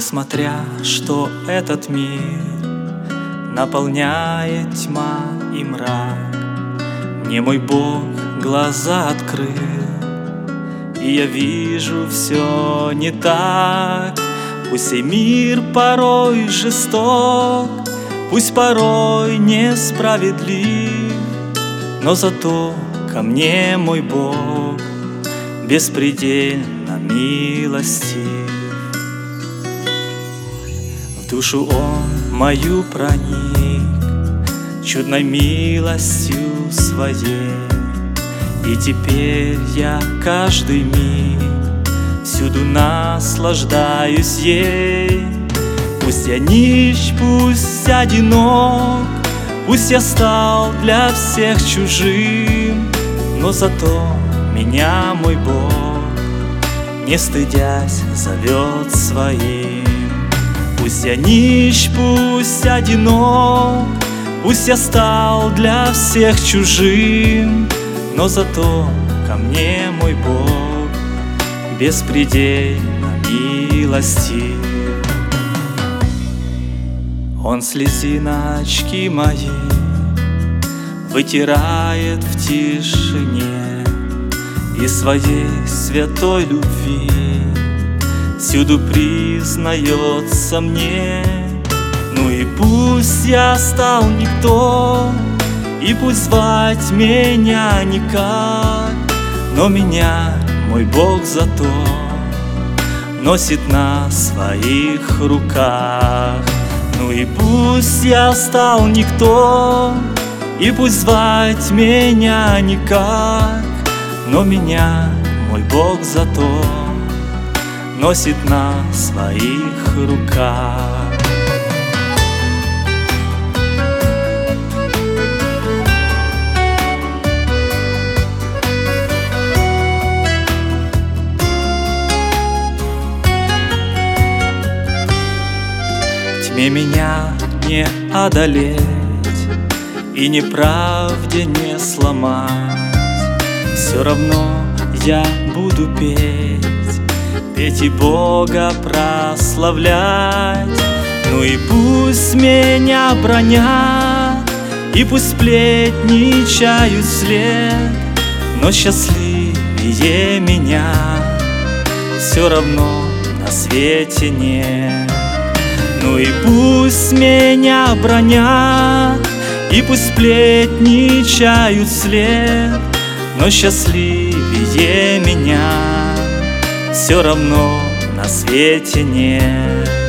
Несмотря, что этот мир наполняет тьма и мрак, мне мой Бог глаза открыл, и я вижу все не так. Пусть и мир порой жесток, пусть порой несправедлив, но зато ко мне мой Бог беспредельно милостив. В душу Он мою проник чудной милостью Своей, и теперь я каждый миг всюду наслаждаюсь ей. Пусть я нищ, пусть одинок, пусть я стал для всех чужим, но зато меня мой Бог, не стыдясь, зовет своим. Пусть я нищ, пусть одинок, пусть я стал для всех чужим, но зато ко мне мой Бог беспредельно милостив. Он слезиночки мои вытирает в тишине, и своей святой любви всюду признается мне. Ну и пусть я стал никто, и пусть звать меня никак, но меня мой Бог зато носит на своих руках. Ну и пусть я стал никто, и пусть звать меня никак, но меня мой Бог зато носит на своих руках. Тьме меня не одолеть и неправде не сломать, все равно я буду петь и Бога прославлять. Ну и пусть меня бранят, и пусть сплетничают вслед, но счастливее меня все равно на свете нет. Ну и пусть меня бранят, и пусть сплетничают вслед, но счастливее меня все равно на свете нет.